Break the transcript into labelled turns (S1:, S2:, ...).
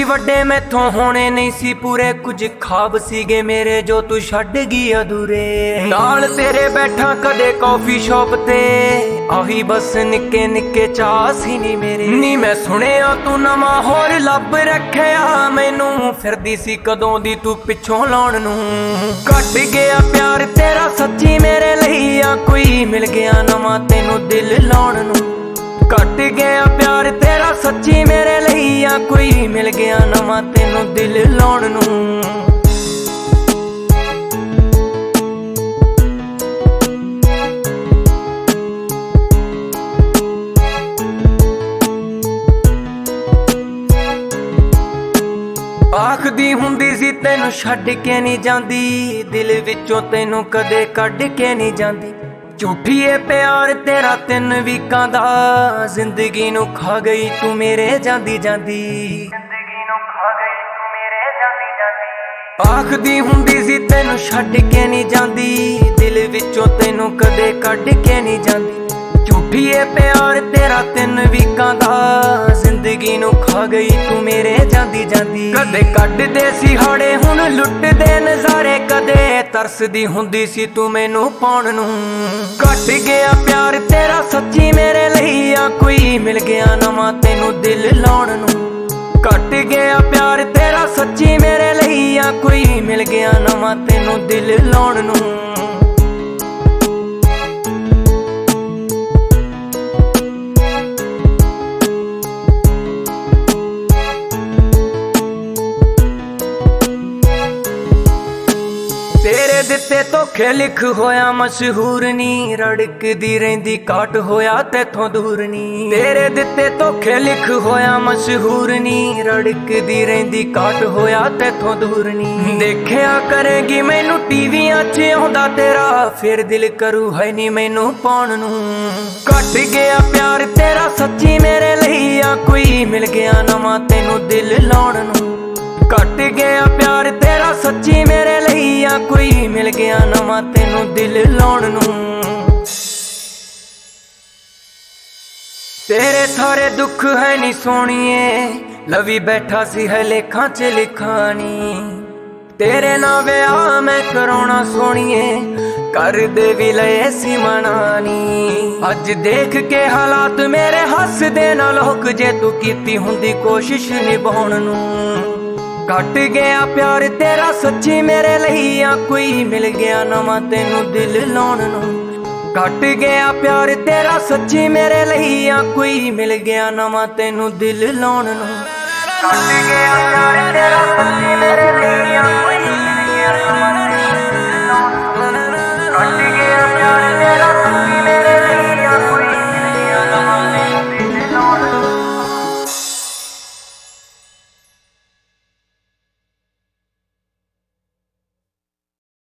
S1: ਸੀ ਵੱਡੇ ਮੈਥੋਂ ਹੋਣੇ ਨਹੀਂ ਸੀ ਪੂਰੇ, ਕੁਝ ਖਾਬ ਸੀਗੇ ਮੇਰੇ ਜੋ ਤੂੰ ਛੱਡ ਗਈ ਅਧੂਰੇ। ਨਾਲ ਤੇਰੇ ਬੈਠਾ ਕਦੇ ਕਾਫੀ ਸ਼ਾਪ ਤੇ, ਆਹੀ ਬਸ ਨਿੱਕੇ ਨਿੱਕੇ ਚਾਹ ਸੀ ਨੀ ਮੇਰੇ। ਨੀ ਮੈਂ ਸੁਣਿਆ ਤੂੰ ਨਵਾਂ ਹੋਰ ਲੱਭ ਰੱਖਿਆ ਮੈਨੂੰ, ਫਿਰਦੀ ਸੀ ਕਦੋਂ ਦੀ ਤੂੰ ਪਿੱਛੋਂ ਲਾਉਣ ਨੂੰ। ਘਟ ਗਿਆ ਪਿਆਰ ਤੇਰਾ ਸੱਚੀ ਮੇਰੇ ਲਈ, ਆ ਕੋਈ ਮਿਲ ਗਿਆ ਨਵਾਂ ਤੈਨੂੰ ਦਿਲ ਲਾਉਣ ਨੂੰ। ਘਟ ਗਿਆ ਪਿਆਰ ਤੇਰਾ ਸੱਚੀ ਮੇਰੇ ਲਈ, ਆ ਕੋਈ ਮਿਲ ਗਿਆ ਨਵਾਂ ਤੈਨੂੰ ਦਿਲ ਲਾਉਣ ਨੂੰ। ਆਖਦੀ ਹੁੰਦੀ ਸੀ ਤੈਨੂੰ ਛੱਡ ਕੇ ਨਹੀਂ ਜਾਂਦੀ, ਦਿਲ ਵਿੱਚੋਂ ਤੈਨੂੰ ਕਦੇ ਕੱਢ ਕੇ ਨਹੀਂ ਜਾਂਦੀ। ਝੂਠੀ ਏ ਪਿਆਰ ਤੇਰਾ 3 ਵੀਕਾਂ ਦਾ, ਜ਼ਿੰਦਗੀ ਨੂੰ ਖਾ ਗਈ ਤੂੰ ਮੇਰੇ ਜਾਂਦੀ ਜਾਂਦੀ। ਜ਼ਿੰਦਗੀ ਨੂੰ ਖਾ ਗਈ ਤੂੰ ਮੇਰੇ ਜਾਂਦੀ ਜਾਂਦੀ। ਆਖਦੀ ਹੁੰਦੀ ਸੀ ਤੈਨੂੰ ਛੱਡ ਕੇ ਨਹੀਂ ਜਾਂਦੀ, ਦਿਲ ਵਿੱਚੋਂ ਤੈਨੂੰ ਕਦੇ ਕੱਢ ਕੇ ਨਹੀਂ ਜਾਂਦੀ। ਝੂਠੀ ਏ ਪਿਆਰ ਤੇਰਾ 3 ਵੀਕਾਂ ਦਾ, ਜ਼ਿੰਦਗੀ ਨੂੰ ਖਾ ਗਈ ਤੂੰ ਮੇਰੇ ਜਾਂਦੀ ਜਾਂਦੀ। ਕਦੇ ਕੱਢਦੇ ਸੀ ਹਾੜੇ ਹੁਣ ਲੁੱਟਦੇ ਨਜ਼ਾਰੇ, ਕਦੇ ਤਰਸਦੀ ਹੁੰਦੀ ਸੀ ਤੂੰ ਮੈਨੂੰ ਪਾਉਣ ਨੂੰ। ਘਟ ਗਿਆ ਪਿਆਰ ਤੇਰਾ ਸੱਚੀ ਮੇਰੇ ਲਈ, ਆ ਕੋਈ ਮਿਲ ਗਿਆ ਨਵਾਂ ਤੈਨੂੰ ਦਿਲ ਲਾਉਣ ਨੂੰ। ਘਟ ਗਿਆ ਪਿਆਰ ਤੇਰਾ ਸੱਚੀ ਮੇਰੇ ਲਈ, ਆ ਕੋਈ ਮਿਲ ਗਿਆ ਨਵਾਂ ਤੈਨੂੰ ਦਿਲ ਲਾਉਣ ਨੂੰ। ਤੇਰੇ ਦਿੱਤੇ ਧੋਖੇ ਲਿਖ ਹੋਇਆ ਮਸ਼ਹੂਰ ਨੀ, ਰੜਕਦੀ ਰਹਿੰਦੀ ਕਾਟ ਹੋਇਆ ਤੇਥੋਂ ਦੂਰ ਨੀ। ਤੇਰੇ ਦਿੱਤੇ ਧੋਖੇ ਲਿਖ ਹੋਇਆ ਮਸ਼ਹੂਰ ਨੀ, ਰੜਕਦੀ ਰਹਿੰਦੀ ਕਾਟ ਹੋਇਆ ਤੇਥੋਂ ਦੂਰ ਨੀ। ਦੇਖਿਆ ਕਰੇਗੀ ਮੈਨੂੰ ਟੀਵੀਆਂ 'ਚ ਆਉਂਦਾ ਤੇਰਾ, ਫਿਰ ਦਿਲ ਕਰੂ ਹੈ ਨੀ ਮੈਨੂੰ ਪਾਉਣ ਨੂੰ। ਘਟ ਗਿਆ ਪਿਆਰ ਤੇਰਾ ਸੱਚੀ ਮੇਰੇ ਲਈ, ਆ ਕੋਈ ਮਿਲ ਗਿਆ ਨਵਾਂ ਤੈਨੂੰ ਦਿਲ ਲਾਉਣ ਨੂੰ। ਘਟ ਗਿਆ ਪਿਆਰ ਤੇਰਾ ਸੱਚੀ ਮੇਰੇ ਲਈ, ਆ ਕੋਈ ਮਿਲ ਗਿਆ ਨਵਾਂ ਤੈਨੂੰ ਦਿਲ ਲਾਉਣ ਨੂੰ। ਤੇਰੇ ਸਾਰੇ ਦੁੱਖ ਹੈ ਨੀ ਸੋਹਣੀਏ, ਲਵੀ ਬੈਠਾ ਸੀ ਹੈ ਲੇਖਾਂ 'ਚ ਲਿਖਾਣੀ। ਤੇਰੇ ਨਾਲ ਵਿਆਹ ਮੈਂ ਕਰਾਉਣਾ ਸੋਹਣੀਏ, ਕਰਦੇ ਵੀ ਲਏ ਸੀ ਮਨਾਨੀ। ਅੱਜ ਦੇਖ ਕੇ ਹਾਲਾਤ ਮੇਰੇ ਹੱਸਦੇ ਨਾ ਲੋਕ, ਜੇ ਤੂੰ ਕੀਤੀ ਹੁੰਦੀ ਕੋਸ਼ਿਸ਼ ਨਿਭਾਉਣ ਨੂੰ। ਘਟ ਗਿਆ ਪਿਆਰ ਤੇਰਾ ਸੱਚੀ ਮੇਰੇ ਲਈ, ਆ ਕੋਈ ਮਿਲ ਗਿਆ ਨਵਾਂ ਤੈਨੂੰ ਦਿਲ ਲਾਉਣ ਨੂੰ। ਘਟ ਗਿਆ ਪਿਆਰ ਤੇਰਾ ਸੱਚੀ ਮੇਰੇ ਲਈ, ਆ ਕੋਈ ਮਿਲ ਗਿਆ ਨਵਾਂ ਤੈਨੂੰ ਦਿਲ ਲਾਉਣ ਨੂੰ। ਘਟ ਗਿਆ ਪਿਆਰ ਤੇਰਾ ਸੱਚੀ ਮੇਰੇ ਲਈ, ਆ ਕੋਈ ਮਿਲ ਗਿਆ ਨਵਾਂ ਤੈਨੂੰ ਦਿਲ ਲਾਉਣ ਨੂੰ। ਘਟ ਗਿਆ ਪਿਆਰ ਤੇਰਾ